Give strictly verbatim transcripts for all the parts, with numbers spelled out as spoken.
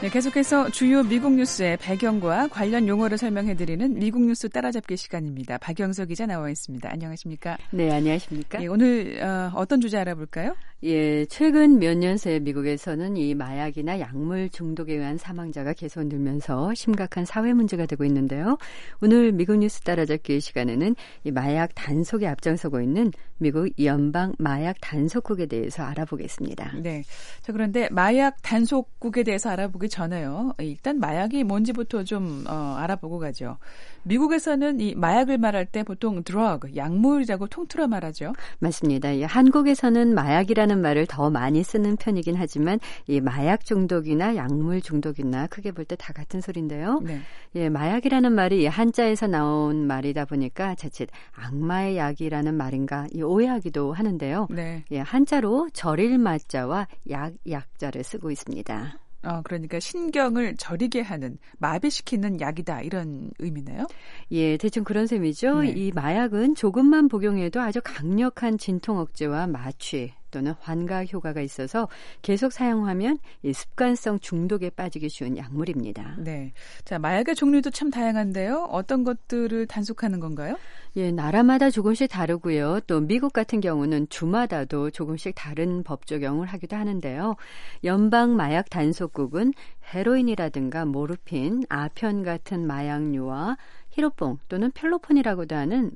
네, 계속해서 주요 미국 뉴스의 배경과 관련 용어를 설명해드리는 미국 뉴스 따라잡기 시간입니다. 박영서 기자 나와 있습니다. 안녕하십니까? 네, 안녕하십니까? 예, 오늘 어, 어떤 주제 알아볼까요? 예, 최근 몇 년 새 미국에서는 이 마약이나 약물 중독에 의한 사망자가 계속 늘면서 심각한 사회 문제가 되고 있는데요. 오늘 미국 뉴스 따라잡기 시간에는 이 마약 단속에 앞장서고 있는 미국 연방 마약 단속국에 대해서 알아보겠습니다. 네, 자 그런데 마약 단속국에 대해서 알아보기 전에요. 일단 마약이 뭔지부터 좀 어, 알아보고 가죠. 미국에서는 이 마약을 말할 때 보통 drug, 약물이라고 통틀어 말하죠. 맞습니다. 이 한국에서는 마약이라는 말을 더 많이 쓰는 편이긴 하지만 이 마약 중독이나 약물 중독이나 크게 볼 때 다 같은 소리인데요. 네. 예, 마약이라는 말이 한자에서 나온 말이다 보니까 자칫 악마의 약이라는 말인가 이 오해하기도 하는데요. 네. 예, 한자로 절일 마자와 약 약자를 쓰고 있습니다. 어, 그러니까 신경을 저리게 하는, 마비시키는 약이다 이런 의미네요? 예, 대충 그런 셈이죠. 네. 이 마약은 조금만 복용해도 아주 강력한 진통 억제와 마취 또는 환각 효과가 있어서 계속 사용하면 이 습관성 중독에 빠지기 쉬운 약물입니다. 네, 자 마약의 종류도 참 다양한데요. 어떤 것들을 단속하는 건가요? 예, 나라마다 조금씩 다르고요. 또 미국 같은 경우는 주마다도 조금씩 다른 법 적용을 하기도 하는데요. 연방 마약 단속국은 헤로인이라든가 모르핀, 아편 같은 마약류와 히로뽕 또는 펠로폰이라고도 하는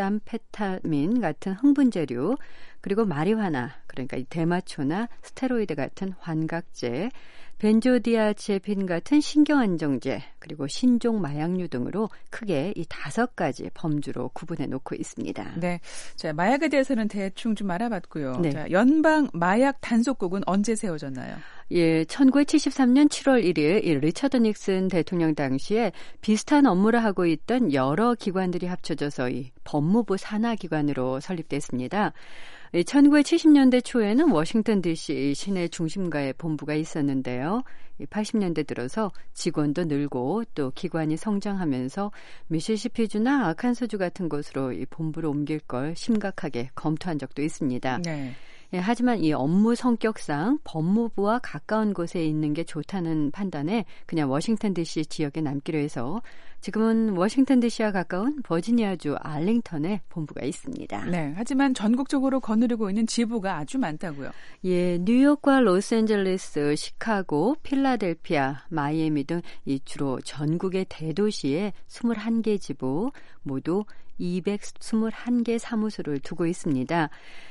메삼페타민 같은 흥분제류, 그리고 마리화나, 그러니까 대마초나 스테로이드 같은 환각제, 벤조디아제핀 같은 신경안정제, 그리고 신종 마약류 등으로 크게 이 다섯 가지 범주로 구분해 놓고 있습니다. 네, 자 마약에 대해서는 대충 좀 알아봤고요. 네. 자, 연방 마약 단속국은 언제 세워졌나요? 예, 천구백칠십삼 년 칠월 일일 이 리처드 닉슨 대통령 당시에 비슷한 업무를 하고 있던 여러 기관들이 합쳐져서 이 법무부 산하기관으로 설립됐습니다. 천구백칠십 년대 초에는 워싱턴 디씨 시내 중심가에 본부가 있었는데요. 팔십 년대 들어서 직원도 늘고 또 기관이 성장하면서 미시시피주나 아칸소주 같은 곳으로 이 본부를 옮길 걸 심각하게 검토한 적도 있습니다. 네. 예, 하지만 이 업무 성격상 법무부와 가까운 곳에 있는 게 좋다는 판단에 그냥 워싱턴 디씨 지역에 남기로 해서 지금은 워싱턴 디씨와 가까운 버지니아주 알링턴에 본부가 있습니다. 네, 하지만 전국적으로 거느리고 있는 지부가 아주 많다고요. 예, 뉴욕과 로스앤젤레스, 시카고, 필라델피아, 마이애미 등 이 주로 전국의 대도시에 이십일 개 지부, 모두 이백이십일 개 사무소를 두고 있습니다.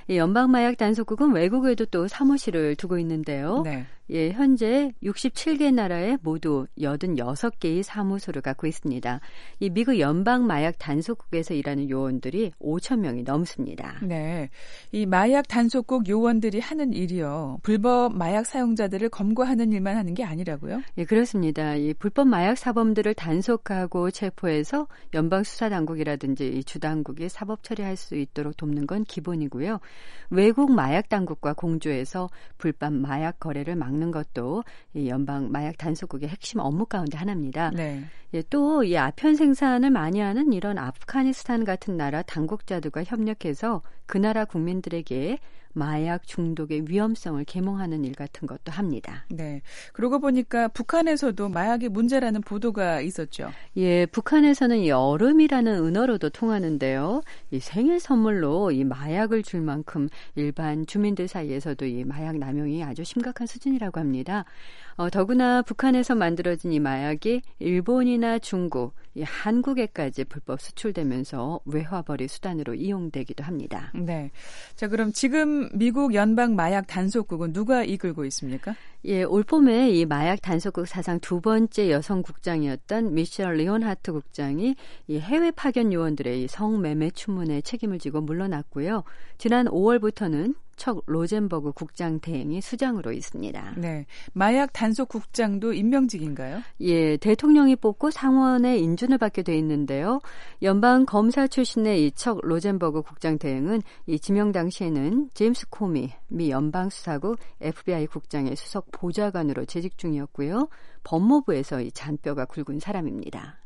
연방마약 단속국은 외국에도 또 사무실을 두고 있는데요. 네. 예, 현재 육십칠 개 나라에 모두 팔십육 개의 사무소를 갖고 있습니다. 이 미국 연방마약 단속국에서 일하는 요원들이 오천 명이 넘습니다. 네, 이 마약 단속국 요원들이 하는 일이요. 불법 마약 사용자들을 검거하는 일만 하는 게 아니라고요? 예, 그렇습니다. 이 불법 마약 사범들을 단속하고 체포해서 연방수사당국이라든지 이 주당국이 사법 처리할 수 있도록 돕는 건 기본이고요. 외국 마약 당국과 공조해서 불법 마약 거래를 막는 것도 이 연방 마약 단속국의 핵심 업무 가운데 하나입니다. 네. 예, 또 이 아편 생산을 많이 하는 이런 아프가니스탄 같은 나라 당국자들과 협력해서 그 나라 국민들에게 마약 중독의 위험성을 계몽하는 일 같은 것도 합니다. 네. 그러고 보니까 북한에서도 마약이 문제라는 보도가 있었죠. 예, 북한에서는 이 얼음이라는 은어로도 통하는데요. 이 생일 선물로 이 마약을 줄 만큼 일반 주민들 사이에서도 이 마약 남용이 아주 심각한 수준이라고 합니다. 어, 더구나 북한에서 만들어진 이 마약이 일본이나 중국, 이 한국에까지 불법 수출되면서 외화벌이 수단으로 이용되기도 합니다. 네. 자, 그럼 지금 미국 연방 마약 단속국은 누가 이끌고 있습니까? 예, 올 봄에 이 마약 단속국 사상 두 번째 여성 국장이었던 미셸 리온하트 국장이 이 해외 파견 요원들의 이 성매매 추문에 책임을 지고 물러났고요. 지난 오월부터는 척 로젠버그 국장 대행이 수장으로 있습니다. 네, 마약 단속 국장도 임명직인가요? 예, 대통령이 뽑고 상원의 인준을 받게 돼 있는데요. 연방 검사 출신의 이 척 로젠버그 국장 대행은 이 지명 당시에는 제임스 코미 미 연방수사국 에프비아이 국장의 수석 보좌관으로 재직 중이었고요. 법무부에서 이 잔뼈가 굵은 사람입니다.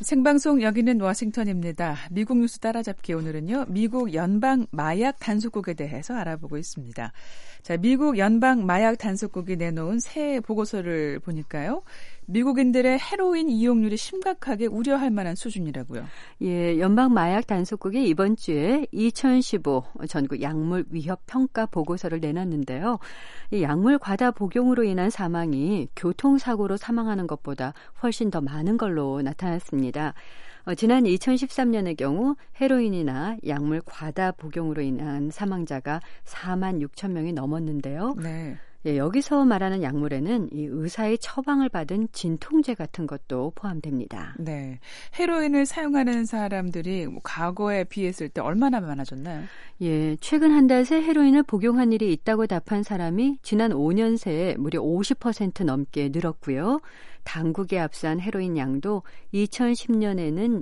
생방송 여기는 워싱턴입니다. 미국 뉴스 따라잡기 오늘은요. 미국 연방 마약 단속국에 대해서 알아보고 있습니다. 자, 미국 연방 마약 단속국이 내놓은 새 보고서를 보니까요. 미국인들의 헤로인 이용률이 심각하게 우려할 만한 수준이라고요. 예, 연방 마약 단속국이 이번 주에 이천십오 전국 약물 위협 평가 보고서를 내놨는데요. 이 약물 과다 복용으로 인한 사망이 교통사고로 사망하는 것보다 훨씬 더 많은 걸로 나타났습니다. 어, 지난 이천십삼 년의 경우 헤로인이나 약물 과다 복용으로 인한 사망자가 사만 육천 명이 넘었는데요. 네. 예, 여기서 말하는 약물에는 이 의사의 처방을 받은 진통제 같은 것도 포함됩니다. 네, 헤로인을 사용하는 사람들이 뭐 과거에 비했을 때 얼마나 많아졌나요? 예, 최근 한 달 새 헤로인을 복용한 일이 있다고 답한 사람이 지난 오 년 새에 무려 오십 퍼센트 넘게 늘었고요. 당국에 압수한 헤로인 양도 이천십 년에는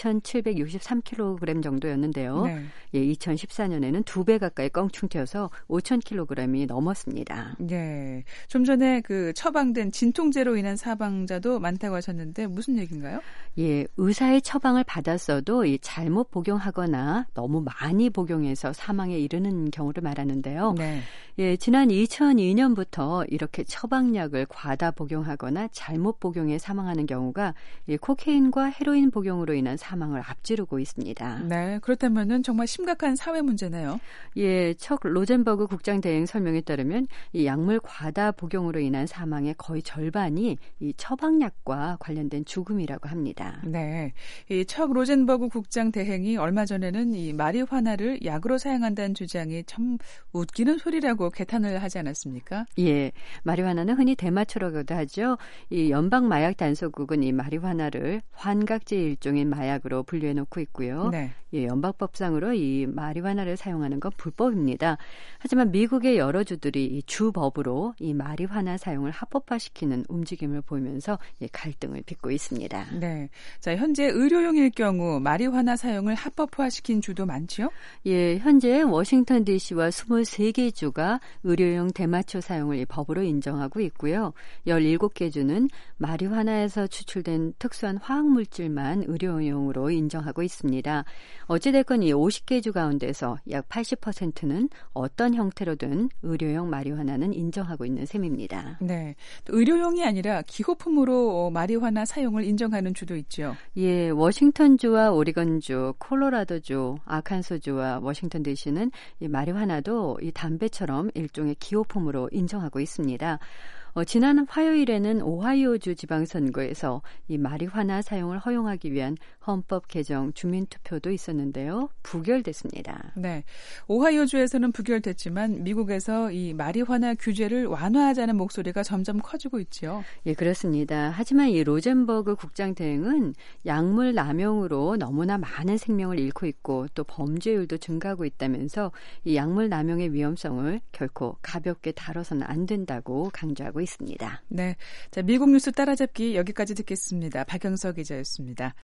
이천칠백육십삼 킬로그램 정도였는데요. 네. 예, 이천십사 년에는 두 배 가까이 껑충 튀어서 오천 킬로그램이 넘었습니다. 네, 좀 전에 그 처방된 진통제로 인한 사망자도 많다고 하셨는데 무슨 얘기인가요? 예, 의사의 처방을 받았어도 이 잘못 복용하거나 너무 많이 복용해서 사망에 이르는 경우를 말하는데요. 네. 예, 지난 이천이 년부터 이렇게 처방약을 과다 복용하거나 잘못 복용해 사망하는 경우가 이 코케인과 헤로인 복용으로 인한 사망을 앞지르고 있습니다. 네, 그렇다면은 정말 심각한 사회 문제네요. 예, 척 로젠버그 국장 대행 설명에 따르면 이 약물 과다 복용으로 인한 사망의 거의 절반이 이 처방약과 관련된 죽음이라고 합니다. 네, 이 척 로젠버그 국장 대행이 얼마 전에는 이 마리화나를 약으로 사용한다는 주장이 참 웃기는 소리라고 개탄을 하지 않았습니까? 예, 마리화나는 흔히 대마초라고도 하죠. 이 연방 마약 단속국은 이 마리화나를 환각제 일종의 마약으로 분류해 놓고 있고요. 네. 예, 연방법상으로 이 마리화나를 사용하는 건 불법입니다. 하지만 미국의 여러 주들이 이 주법으로 이 마리화나 사용을 합법화시키는 움직임을 보이면서 예, 갈등을 빚고 있습니다. 네, 자 현재 의료용일 경우 마리화나 사용을 합법화시킨 주도 많지요? 예, 현재 워싱턴 디씨와 스물세 개 주가 의료용 대마초 사용을 이 법으로 인정하고 있고요. 열일곱 개 주는 마리화나에서 추출된 특수한 화학물질만 의료용으로 인정하고 있습니다. 어찌됐건 이 오십 개 주 가운데서 약 팔십 퍼센트는 어떤 형태로든 의료용 마리화나는 인정하고 있는 셈입니다. 네, 또 의료용이 아니라 기호품으로 마리화나 사용을 인정하는 주도 있죠. 예, 워싱턴주와 오리건주, 콜로라도주, 아칸소주와 워싱턴 디씨는 이 마리화나도 이 담배처럼 일종의 기호품으로 인정하고 있습니다. 어, 지난 화요일에는 오하이오주 지방선거에서 이 마리화나 사용을 허용하기 위한 헌법 개정 주민투표도 있었는데요. 부결됐습니다. 네, 오하이오주에서는 부결됐지만 미국에서 이 마리화나 규제를 완화하자는 목소리가 점점 커지고 있죠. 예, 그렇습니다. 하지만 이 로젠버그 국장 대행은 약물 남용으로 너무나 많은 생명을 잃고 있고 또 범죄율도 증가하고 있다면서 이 약물 남용의 위험성을 결코 가볍게 다뤄서는 안 된다고 강조하고 있습니다. 네, 자 미국 뉴스 따라잡기 여기까지 듣겠습니다. 박영서 기자였습니다.